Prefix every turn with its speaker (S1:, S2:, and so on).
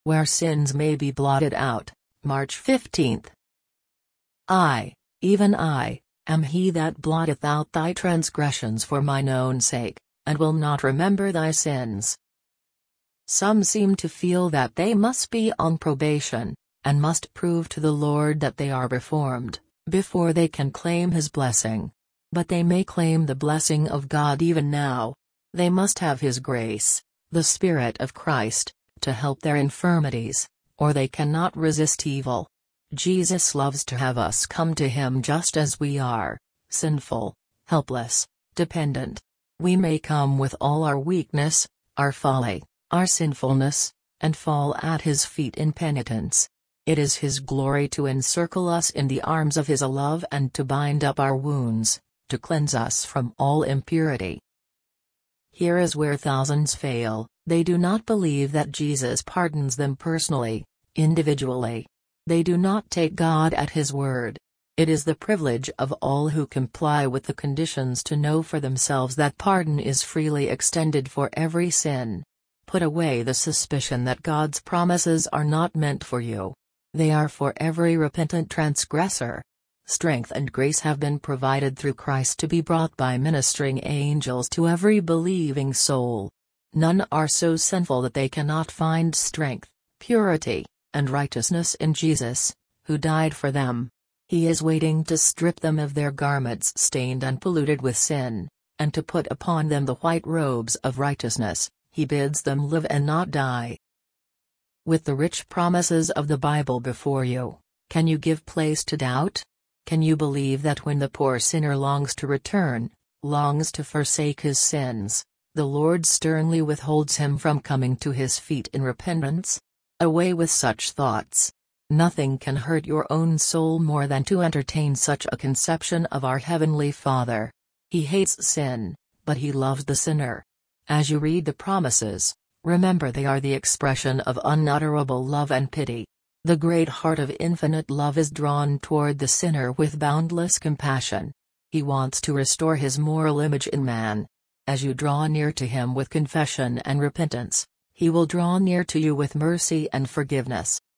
S1: where sins may be blotted out. March 15. I, even I, am he that blotteth out thy transgressions for mine own sake, and will not remember thy sins. Some seem to feel that they must be on probation, and must prove to the Lord that they are reformed, before they can claim His blessing. But they may claim the blessing of God even now. They must have His grace, the Spirit of Christ, to help their infirmities, or they cannot resist evil. Jesus loves to have us come to Him just as we are, sinful, helpless, dependent. We may come with all our weakness, our folly, our sinfulness, and fall at His feet in penitence. It is His glory to encircle us in the arms of His love and to bind up our wounds, to cleanse us from all impurity. Here is where thousands fail. They do not believe that Jesus pardons them personally, individually. They do not take God at His word. It is the privilege of all who comply with the conditions to know for themselves that pardon is freely extended for every sin. Put away the suspicion that God's promises are not meant for you. They are for every repentant transgressor. Strength and grace have been provided through Christ to be brought by ministering angels to every believing soul. None are so sinful that they cannot find strength, purity, and righteousness in Jesus, who died for them. He is waiting to strip them of their garments stained and polluted with sin, and to put upon them the white robes of righteousness. He bids them live and not die. With the rich promises of the Bible before you, can you give place to doubt? Can you believe that when the poor sinner longs to return, longs to forsake his sins, the Lord sternly withholds him from coming to His feet in repentance? Away with such thoughts. Nothing can hurt your own soul more than to entertain such a conception of our Heavenly Father. He hates sin, but He loves the sinner. As you read the promises, remember they are the expression of unutterable love and pity. The great heart of infinite love is drawn toward the sinner with boundless compassion. He wants to restore His moral image in man. As you draw near to Him with confession and repentance, He will draw near to you with mercy and forgiveness.